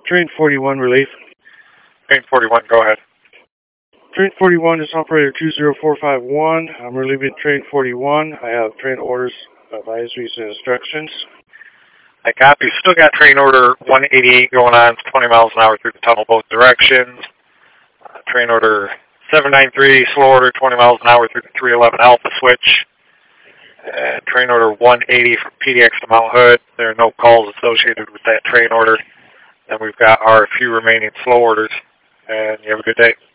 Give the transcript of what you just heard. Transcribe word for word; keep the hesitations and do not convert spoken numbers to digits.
Train forty-one relief. Train forty-one, go ahead. Train forty-one is operator two zero four five one. I'm relieving train forty-one. I have train orders, advisories, and instructions. I copy. Still got train order one eighty-eight going on. It's twenty miles an hour through the tunnel both directions. Uh, train order seven ninety-three, slow order twenty miles an hour through the three eleven Alpha switch. Uh, train order one eighty from P D X to Mount Hood. There are no calls associated with that train order. And we've got our few remaining slow orders. And you have a good day.